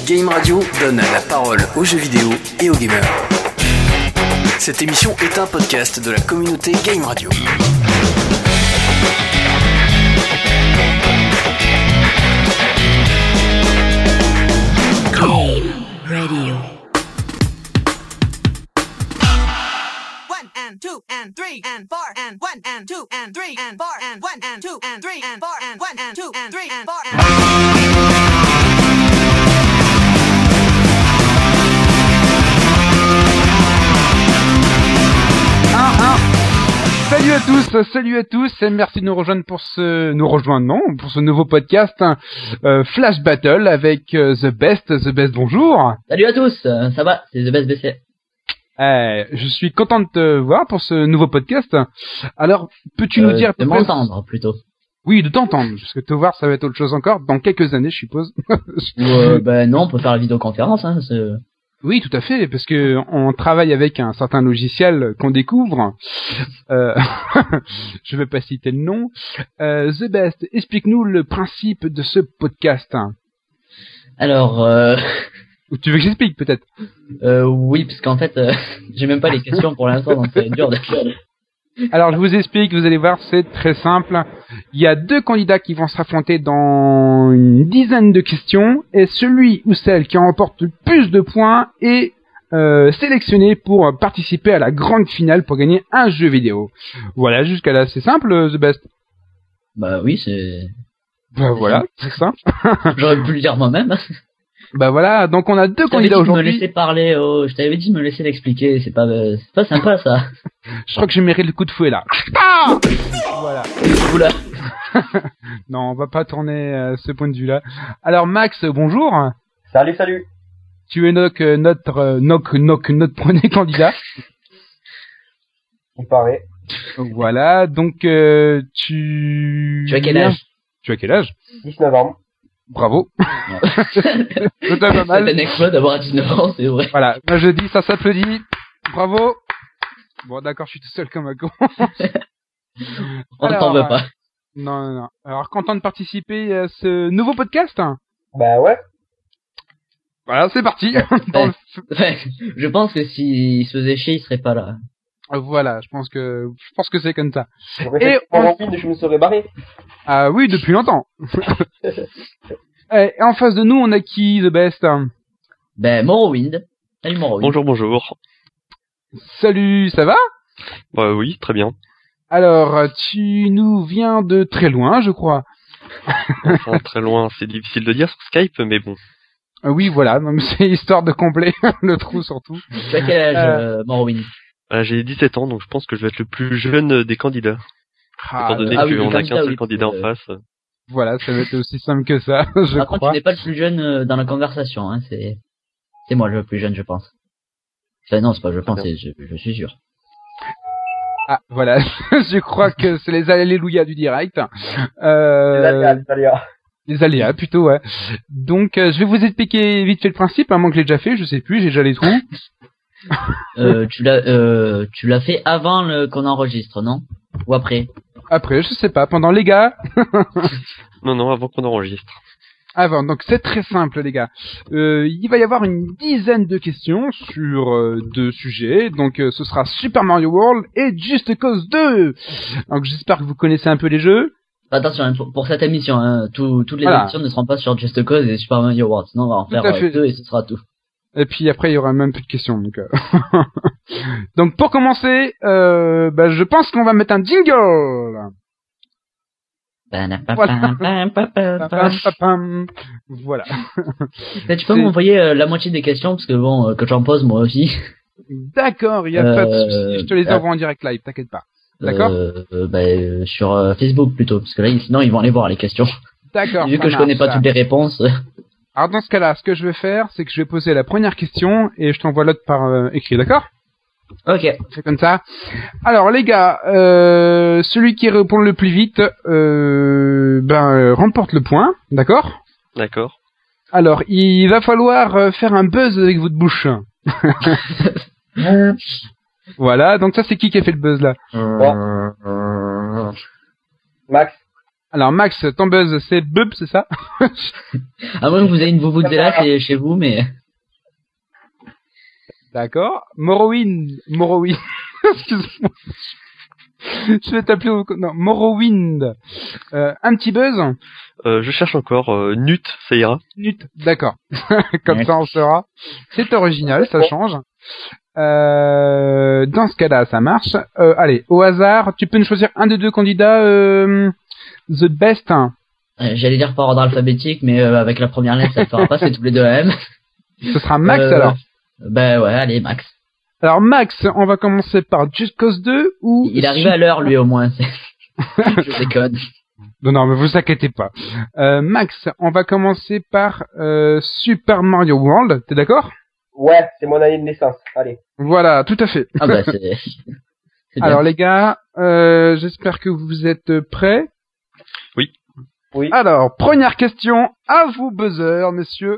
Game Radio donne la parole aux jeux vidéo et aux gamers. Cette émission est un podcast de la communauté Game Radio. Game Radio. 1 and 2 and 3 and 4 and 1 and 2 and 3 and 4 and 1 and 2 and 3 and 4 and 1 and 2 and 3 and 4 and Salut à tous et merci de nous rejoindre pour ce nouveau podcast Flash Battle avec The Best, bonjour. Salut à tous, ça va, c'est The Best BC. Je suis content de te voir pour ce nouveau podcast. Alors, peux-tu nous dire... De m'entendre, plutôt. Oui, de t'entendre, parce que te voir, ça va être autre chose encore, dans quelques années, je suppose. Non, on peut faire la vidéoconférence, hein, c'est... Oui, tout à fait, parce que on travaille avec un certain logiciel qu'on découvre. Je vais pas citer le nom. The Best, explique-nous le principe de ce podcast. Alors, Ou tu veux que j'explique, peut-être? oui, parce qu'en fait, j'ai même pas les questions pour l'instant, donc c'est dur de... Alors, je vous explique, vous allez voir, c'est très simple. Il y a deux candidats qui vont se raffronter dans une dizaine de questions, et celui ou celle qui remporte le plus de points est sélectionné pour participer à la grande finale pour gagner un jeu vidéo. Voilà, jusqu'à là, c'est simple, The Best. Bah oui, c'est... Bah voilà, c'est simple. J'aurais pu le dire moi-même. Bah voilà, donc on a deux candidats aujourd'hui. Je t'avais dit de me laisser l'expliquer, c'est pas sympa ça. Je crois que je mérite le coup de fouet là. Voilà. Oula. Non, on va pas tourner ce point de vue-là. Alors Max, bonjour. Salut. Tu es notre premier candidat. Il paraît. Voilà, donc tu as quel âge? Tu as quel âge? 19 ans. Bravo. C'est pas mal. C'est un exploit d'avoir 19 ans, c'est vrai. Voilà, moi je dis ça s'applaudit. Bravo. Bon d'accord, je suis tout seul comme un con. On ne t'en veut pas. Non. Alors content de participer à ce nouveau podcast? Bah ouais. Voilà, c'est parti. Je pense que s'il se faisait chier, il serait pas là. Voilà, je pense que c'est comme ça. Et je me serais barré. Ah oui, depuis longtemps. Et en face de nous, on a qui, The Best? Ben, Morrowind. Salut Morrowind. Bonjour. Salut, ça va? Oui, très bien. Alors, tu nous viens de très loin, je crois. Enfin, très loin, c'est difficile de dire sur Skype, mais bon. Oui, voilà, non, mais c'est histoire de combler le trou surtout. Tu as quel âge, Morrowind? J'ai 17 ans, donc je pense que je vais être le plus jeune des candidats. Étant donné qu'on n'a qu'un seul candidat en face. Voilà, ça va être aussi simple que ça, je Par crois. contre, tu n'es pas le plus jeune dans la conversation, hein, c'est moi le plus jeune, je pense. Enfin, non, c'est pas je pense, je suis sûr. Ah, voilà, je crois que c'est les alléluia du direct. Les aléas, plutôt, ouais. Donc, je vais vous expliquer vite fait le principe, à moins que je l'ai déjà fait, je sais plus, j'ai déjà les trous. Tu l'as fait avant qu'on enregistre, non? Ou après? Après, je sais pas, pendant les gars. Non, avant qu'on enregistre. Avant, donc c'est très simple les gars. Il va y avoir une dizaine de questions sur deux sujets. Donc ce sera Super Mario World et Just Cause 2. Donc j'espère que vous connaissez un peu les jeux. Attention, hein, pour cette émission, hein, toutes les émissions ne seront pas sur Just Cause et Super Mario World. Sinon on va en faire deux et ce sera tout. Et puis après il y aura même plus de questions. Donc, donc pour commencer, je pense qu'on va mettre un jingle. Voilà. Tu peux m'envoyer la moitié des questions parce que bon, que j'en pose moi aussi. D'accord, il y a pas de souci. Je te les envoie en direct live, t'inquiète pas. D'accord. Sur Facebook plutôt, parce que là sinon ils vont aller voir les questions. D'accord. Vu que je connais pas toutes les réponses. Alors dans ce cas-là, ce que je vais faire, c'est que je vais poser la première question et je t'envoie l'autre par écrit, d'accord? Ok. C'est comme ça. Alors les gars, celui qui répond le plus vite, remporte le point, d'accord? D'accord. Alors il va falloir faire un buzz avec votre bouche. Voilà, donc ça c'est qui a fait le buzz là? Max. Alors Max, ton buzz c'est bub, c'est ça? À moins que vous ayez une vuvuzela chez vous, mais... D'accord. Morrowind. Excuse-moi. Je vais t'appeler non, Morrowind. Un petit buzz. Je cherche encore Nut, ça ira. Nut, d'accord. Comme ça on saura. C'est original, ça change. Dans ce cas-là, ça marche. Allez, au hasard, tu peux nous choisir un des deux candidats. The best. J'allais dire par ordre alphabétique, mais avec la première lettre, ça ne fera pas. C'est tous les deux la même. Ce sera Max alors. Ben ouais, allez Max. Alors Max, on va commencer par Just Cause 2 ou... Il arrive à l'heure lui au moins. Je déconne. Non, mais vous inquiétez pas. Max, on va commencer par Super Mario World, t'es d'accord? Ouais, c'est mon année de naissance. Allez. Voilà, tout à fait. Ah bah c'est Alors les gars, j'espère que vous êtes prêts. Oui. Alors, première question, à vous buzzer, messieurs.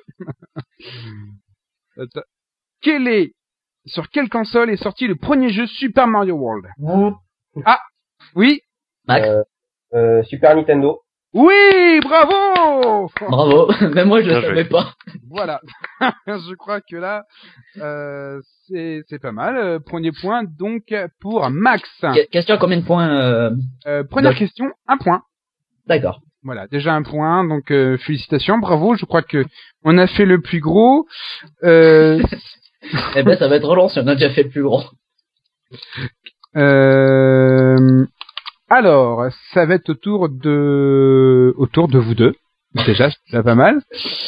Sur quelle console est sorti le premier jeu Super Mario World? Ah, oui. Max. Super Nintendo. Oui, bravo. Bravo. Même moi je le savais pas. Voilà. Je crois que là, c'est pas mal. Premier point donc pour Max. Question à combien de points Première question, 1 point. D'accord. Voilà, déjà 1 point, donc félicitations, bravo. Je crois que on a fait le plus gros. Eh ben ça va être long si on a déjà fait le plus gros. Alors, ça va être autour de vous deux. Déjà, c'est pas mal.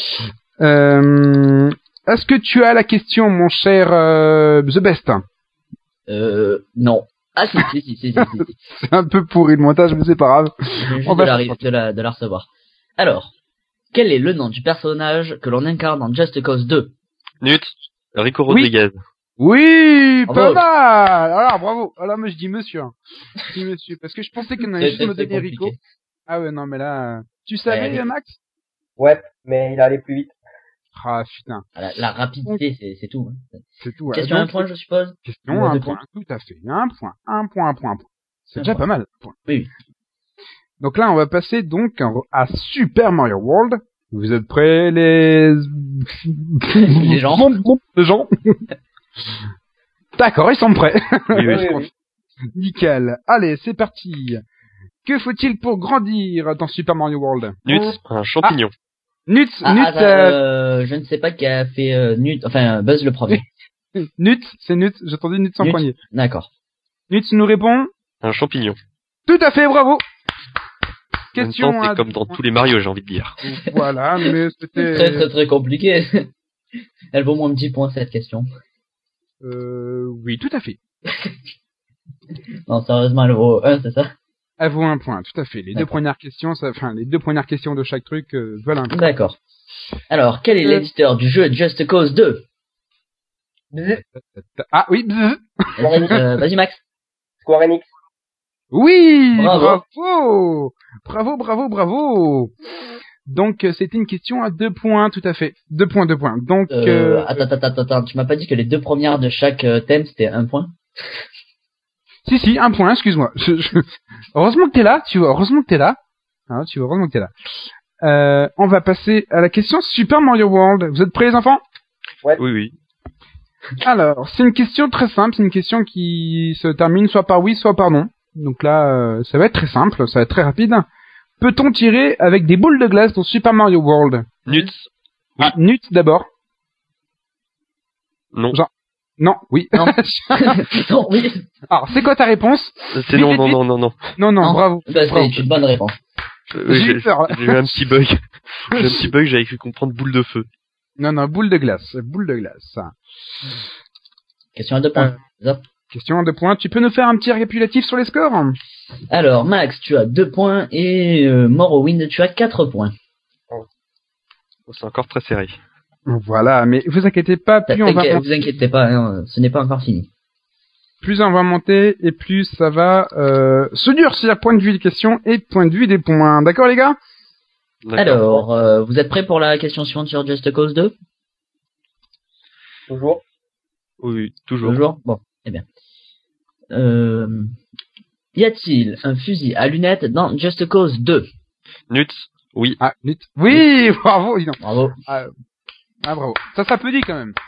Est-ce que tu as la question, mon cher The Best? Non. Ah si. C'est un peu pourri le montage, mais c'est pas grave. On va de la recevoir. Alors, quel est le nom du personnage que l'on incarne dans Just Cause 2? Nut, Rico Rodriguez. Oui, Bravo. pas mal. Alors, bravo. Alors, moi, je dis monsieur. Je dis monsieur, parce que je pensais qu'il y en avait juste me donner Rico. Ah ouais, non, mais là, tu savais, Max? Ouais, mais il allait plus vite. Ah, putain. La rapidité, c'est tout. C'est tout. Question donc, 1 point, je suppose? Question 1 point, tout à fait. 1 point. C'est déjà pas mal. Oui. Donc là, on va passer donc à Super Mario World. Vous êtes prêts, les gens? Les gens. D'accord, ils sont prêts. Oui. Nickel. Allez, c'est parti. Que faut-il pour grandir dans Super Mario World? Nut, un champignon. Nut. Je ne sais pas qui a fait Nut, enfin Buzz le premier. Nut, c'est Nut. J'attendais Nut sans Nut. poignée. D'accord. Nut nous répond. Un champignon. Tout à fait, bravo. Question. En même temps, c'est comme dans tous les Mario, j'ai envie de dire. Voilà, mais c'était très compliqué. Elle vaut moins un petit point cette question. Oui, tout à fait. Non, sérieusement, elle vaut 1, c'est ça? Elle vaut 1 point, tout à fait. Les deux premières questions, les deux premières questions de chaque truc valent 1 point. D'accord. Alors, quel est l'éditeur du jeu Just Cause 2? Ah oui. Vas-y Max. Square Enix. Oui, Bravo. Bravo. Donc c'était une question à 2 points, tout à fait. 2 points. Donc Attends, tu m'as pas dit que les deux premières de chaque thème c'était 1 point? Si, 1 point, excuse-moi. Heureusement que t'es là, tu vois, heureusement que t'es là. On va passer à la question Super Mario World. Vous êtes prêts les enfants? Ouais. Oui. Alors, c'est une question très simple, c'est une question qui se termine soit par oui, soit par non. Donc là, ça va être très simple, ça va être très rapide. Peut-on tirer avec des boules de glace dans Super Mario World? Nut. Ah, Nut d'abord. Non. Non, oui. Non. Non, oui. Alors, c'est quoi ta réponse? C'est non. Non, bravo. Bah, c'est une bonne réponse. J'ai eu peur. J'ai eu un petit bug. J'avais cru comprendre boule de feu. Non, boule de glace. Question à 2 points. Question à 2 points. Tu peux nous faire un petit récapitulatif sur les scores? Alors, Max, tu as 2 points et Morrowind, tu as 4 points. C'est encore très serré. Voilà, mais vous inquiétez pas, Vous inquiétez pas, hein, ce n'est pas encore fini. Plus on va monter et plus ça va se durcir, point de vue des questions et point de vue des points. D'accord les gars? Alors, vous êtes prêts pour la question suivante sur Just Cause 2? Toujours. Oui, toujours. Bon, eh bien. Y a-t-il un fusil à lunettes dans Just Cause 2? Nuts, oui. Ah, Nut. Oui, bravo, dis donc. Bravo. Ah, bravo. Ça s'applaudit quand même.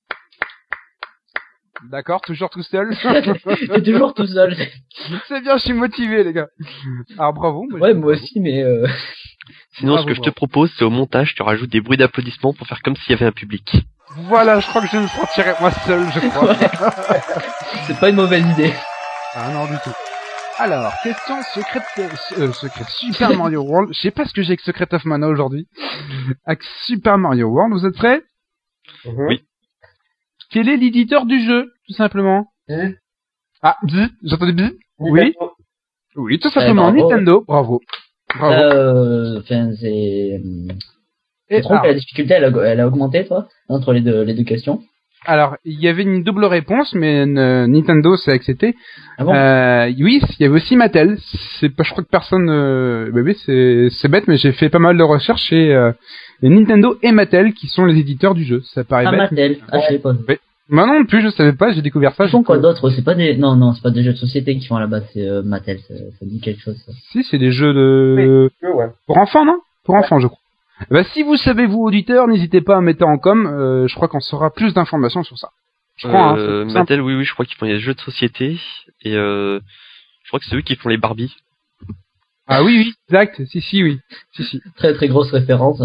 D'accord, toujours tout seul. T'es toujours tout seul. C'est bien, je suis motivé, les gars. Alors, bravo. Ouais, moi aussi, mais Sinon, bravo, ce que je te propose, c'est au montage, tu rajoutes des bruits d'applaudissements pour faire comme s'il y avait un public. Voilà, je crois que je me sentirai moi seul, je crois. c'est pas une mauvaise idée. Ah non, du tout. Alors, question secret Super Mario World. Je sais pas ce que j'ai avec Secret of Mana aujourd'hui. Avec Super Mario World, vous êtes prêts? Oui. Quel est l'éditeur du jeu, tout simplement? Ah, bzz, j'entendais bzz. Oui. Oui, tout simplement, bravo. Nintendo. Bravo. Bravo. Enfin, c'est... Et Tu trouves que la difficulté, elle a augmenté, toi, entre les deux questions? alors, il y avait une double réponse, mais Nintendo s'est accepté. Ah bon? Oui, il y avait aussi Mattel. C'est pas, je crois que personne. Bah oui, c'est bête, mais j'ai fait pas mal de recherches et Nintendo et Mattel qui sont les éditeurs du jeu. Ça paraît bête. Mattel. Ah, je sais pas. Oui. Moi non plus, je savais pas. J'ai découvert ça. Ils font quoi d'autre? C'est pas des... Non, c'est pas des jeux de société qui font à la base, c'est Mattel. Ça dit quelque chose, ça. Si, c'est des jeux de Ouais. pour enfants, non? Pour enfants, je crois. Bah, si vous savez, vous auditeurs, n'hésitez pas à mettre en com. Je crois qu'on saura plus d'informations sur ça. Je crois. Hein, Mattel, oui, je crois qu'ils font des jeux de société et je crois que c'est eux qui font les Barbie. Ah oui, exact. Si, oui. Si. Très très grosse référence.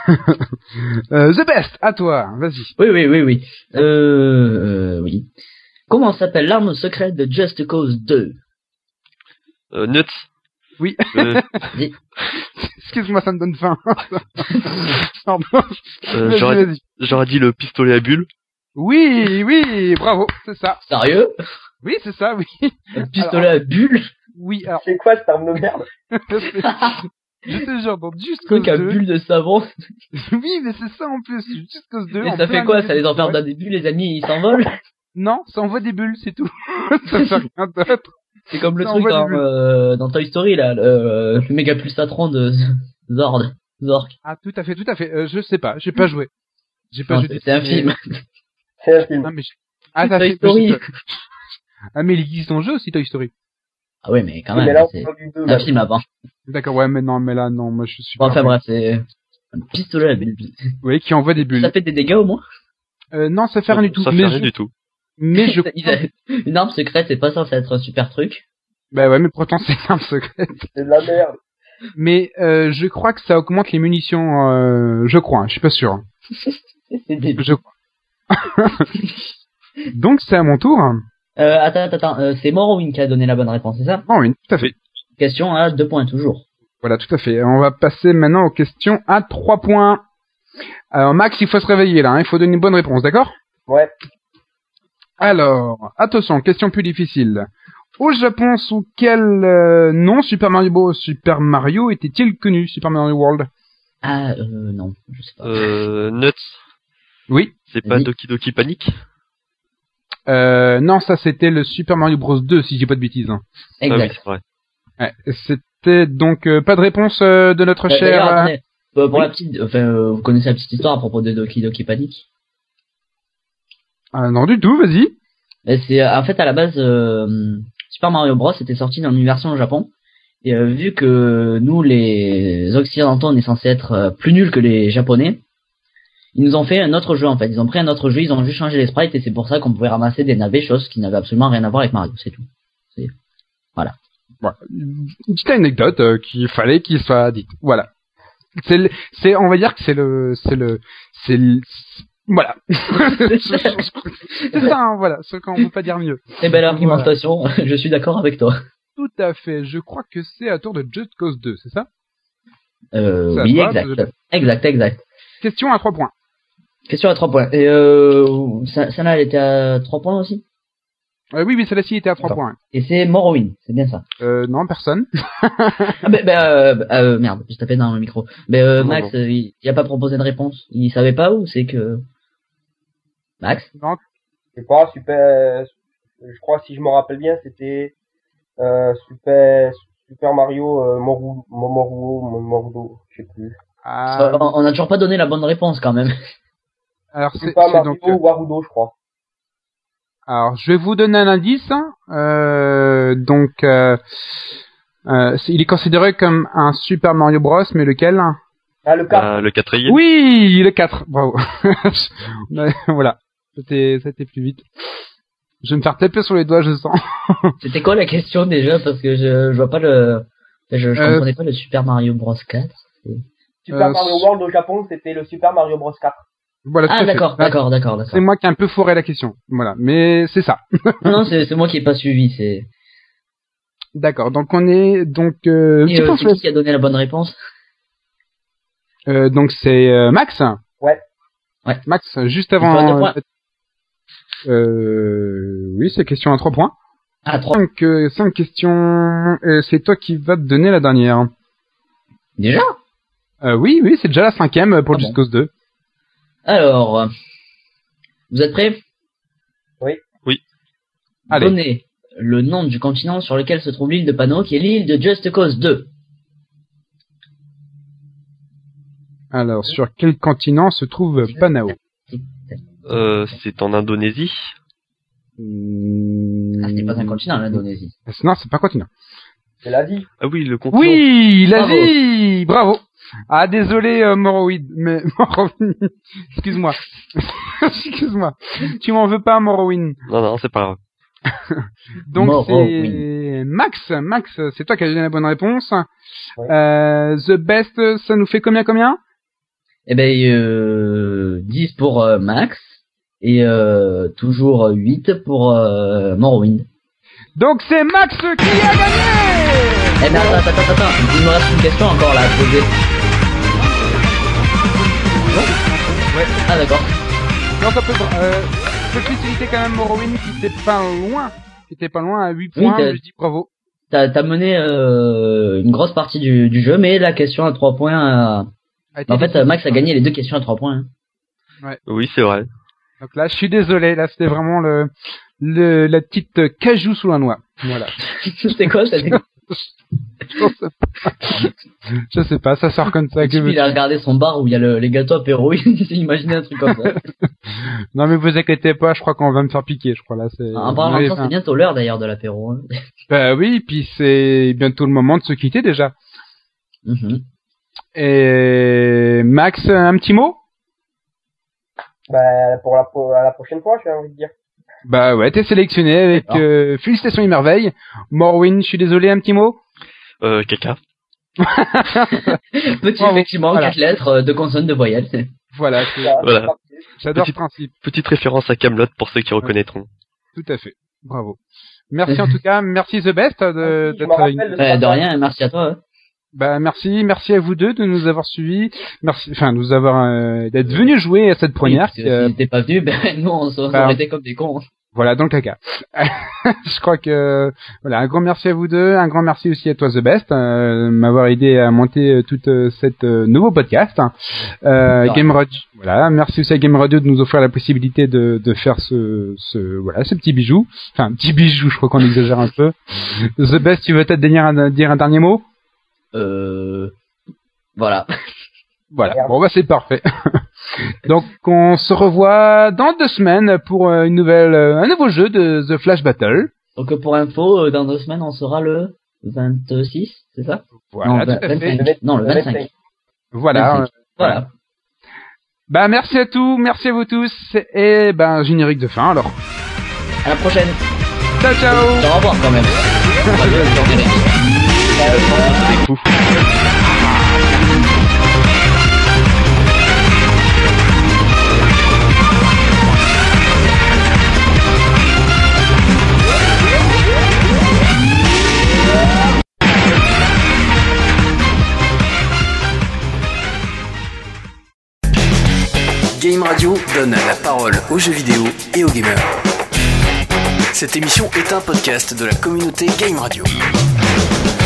The Best, à toi. Vas-y. Oui. Oui. Comment s'appelle l'arme secrète de Just Cause 2? Nuts. Oui. Dis. Excuse-moi, ça me donne faim. Pardon. J'aurais dit le pistolet à bulles. Oui, bravo, c'est ça. Sérieux? Oui, c'est ça, oui. Un pistolet à bulles? Oui, alors, C'est quoi cette arme de merde? je te jure, dans Just Truc Cause à 2. bulles de savon. Oui, mais c'est ça en plus. Just Cause 2. Et en ça fait plein quoi? milieu Ça les du enferme forêt. dans des bulles, les ennemis, ils s'envolent? Non, ça envoie des bulles, c'est tout. Ça fait rien d'autre. C'est comme le Ça truc envoie des dans Toy Story, là, le méga pulsatron de Zork. Ah, tout à fait. Je sais pas, j'ai pas joué. Non, joué. c'est un film. C'est un film. Ah, mais ça Toy fait Story. Ah, mais il existe en jeu aussi, Toy Story. Ah ouais, mais quand Mais même, là, on c'est parle du 2. un film avant. D'accord, ouais, mais là, non, moi je suis Bon, pas. enfin bref, c'est un pistolet à bulles. Oui, qui envoie des bulles. Ça fait des dégâts au moins? Non, ça fait rien du tout. Ça fait rien du tout. Mais je. Une arme secrète, c'est pas censé être un super truc. Bah ouais, mais pourtant c'est un secret. C'est de la merde. Mais je crois que ça augmente les munitions. Je crois, je suis pas sûr. C'est débile. Je crois. Donc c'est à mon tour. Attends, c'est Morrowind qui a donné la bonne réponse, c'est ça? Oh oui, tout à fait. Question à 2 points toujours. Voilà, tout à fait. On va passer maintenant aux questions à 3 points. Alors Max, il faut se réveiller là, hein. Il faut donner une bonne réponse, d'accord? Ouais. Alors, attention, question plus difficile. Au Japon, sous quel nom Super Mario était-il connu, Super Mario World? Ah, non, je sais pas. Nuts. Oui. C'est pas Oui. Doki Doki Panic? Non, ça c'était le Super Mario Bros 2, si j'ai pas de bêtises. Hein. Ah oui, Exact. c'est vrai. Ouais, c'était donc pas de réponse de notre D'ailleurs, cher... attendez, pour oui. la petite, vous connaissez la petite histoire à propos de Doki Doki Panic? non du tout, vas-y. Mais c'est, en fait, à la base, Super Mario Bros était sorti dans une version au Japon. Et vu que nous, les Occidentaux, on est censés être plus nuls que les Japonais, ils nous ont fait un autre jeu, en fait. Ils ont pris un autre jeu, ils ont juste changé les sprites, et c'est pour ça qu'on pouvait ramasser des navets, chose qui n'avait absolument rien à voir avec Mario, c'est tout. Voilà. Voilà. Une petite anecdote qu'il fallait qu'il soit dite. Voilà. On va dire que voilà. C'est ça, hein, voilà. Ce qu'on peut pas dire mieux. Très belle argumentation, je suis d'accord avec toi. Tout à fait. Je crois que c'est à tour de Just Cause 2, c'est ça? Oui, va, exact. Question à 3 points. Question à 3 points. Et celle-là, elle était à 3 points aussi? Oui, celle-ci était à 3 D'accord. points. Et c'est Morrowind, c'est bien ça. Non, personne. Ah, merde, je tapais dans le micro. Max, il a pas proposé de réponse. Il savait pas où, c'est que... Max? Non. Je sais pas, je crois, si je me rappelle bien, c'était Super Mario Morudo, je sais plus. On a toujours pas donné la bonne réponse quand même. Alors Super c'est Mario donc. Warudo, je crois. Alors je vais vous donner un indice. Il est considéré comme un Super Mario Bros, mais lequel? Ah, le 4. Le 4e. Oui, le 4. Bravo. Voilà. C'était plus vite. Je vais me faire taper sur les doigts, je sens. C'était quoi la question déjà? Parce que je vois pas le... Je comprenais pas le Super Mario Bros 4. Super Mario World au Japon, c'était le Super Mario Bros 4. Voilà, Ah, d'accord. C'est moi qui ai un peu foiré la question. Voilà. Mais c'est ça. Non, c'est moi qui ai pas suivi, c'est... D'accord. Donc on est, c'est qui a donné la bonne réponse? Donc c'est Max. Ouais. Max, juste avant. Oui, c'est question à 3 points. Ah, 3. Donc 5 questions. C'est toi qui vas te donner la dernière. Déjà? Oui, c'est déjà la 5e pour Just Cause 2. Alors, vous êtes prêts? Oui. Allez. Donnez le nom du continent sur lequel se trouve l'île de Pano, qui est l'île de Just Cause 2. Alors, sur quel continent se trouve Panao? C'est en Indonésie. Ah, c'est pas un continent, l'Indonésie. Non, c'est pas un continent. C'est l'Asie. Ah oui, le continent. Oui, l'Asie. Bravo. Ah, désolé, Morrowind, mais Morrowind. Excuse-moi. Excuse-moi. Tu m'en veux pas, Morrowind. Non, c'est pas grave. Donc Morrowind. c'est Max, c'est toi qui as donné la bonne réponse. Oui. The Best, ça nous fait combien? Eh ben, 10 pour Max, et toujours 8 pour Morrowind. Donc c'est Max qui a gagné. Eh ben, attends, il me reste une question encore là à poser. Ouais. Ah, d'accord. Non, ça peut féliciter quand même Morrowind qui était pas loin à 8 points, je dis bravo. T'as mené une grosse partie du jeu, mais la question à 3 points en fait, Max a gagné les 2 questions à 3 points. Ouais. Oui, c'est vrai. Donc là, je suis désolé, là c'était vraiment la petite cajou sous la noix. Voilà. C'était quoi ça? Je sais pas, ça sort comme ça. Il a regardé son bar où il y a les gâteaux apéro, il s'est imaginé un truc comme ça. Non mais vous inquiétez pas, je crois qu'on va me faire piquer, je crois là. En parlant de ça, c'est bientôt l'heure d'ailleurs de l'apéro. Bah oui, puis c'est bientôt le moment de se quitter déjà. Mm-hmm. Et Max, un petit mot? Bah, à la prochaine fois, j'ai envie de dire. Bah ouais, t'es sélectionné avec félicitations et merveilles. Morrowind, je suis désolé, un petit mot? Caca. Petit effectivement, voilà. 4 lettres, 2 consonnes, 2 voyelles. Voilà. Voilà. J'adore ce principe. Petite référence à Kaamelott pour ceux qui reconnaîtront. Tout à fait. Bravo. Merci en tout cas, merci The Best d'être avec nous. De rien, merci à toi. Hein. Bah merci à vous deux de nous avoir suivis. Merci, nous avoir d'être venus jouer à cette première. Oui, si t'es pas venu, nous on aurait été comme des cons. Voilà, dans le caca. Je crois que voilà, un grand merci à vous deux, un grand merci aussi à toi The Best, m'avoir aidé à monter toute cette nouveau podcast. Game Radio, voilà, merci aussi à Game Radio de nous offrir la possibilité de faire ce petit bijou. Enfin, un petit bijou, je crois qu'on exagère un peu. The Best, tu veux peut-être dire un dernier mot? Voilà. Voilà. Bon, bah, c'est parfait. Donc, on se revoit dans 2 semaines pour un nouveau jeu de The Flash Battle. Donc, pour info, dans 2 semaines, on sera le 26, c'est ça? Voilà, non, tout à fait. Non, le 25. Voilà. 25. Voilà. Bah, merci à vous tous, et générique de fin, alors. À la prochaine. Ciao, ciao. Au revoir, quand même. C'est fou. Game Radio donne la parole aux jeux vidéo et aux gamers. Cette émission est un podcast de la communauté Game Radio.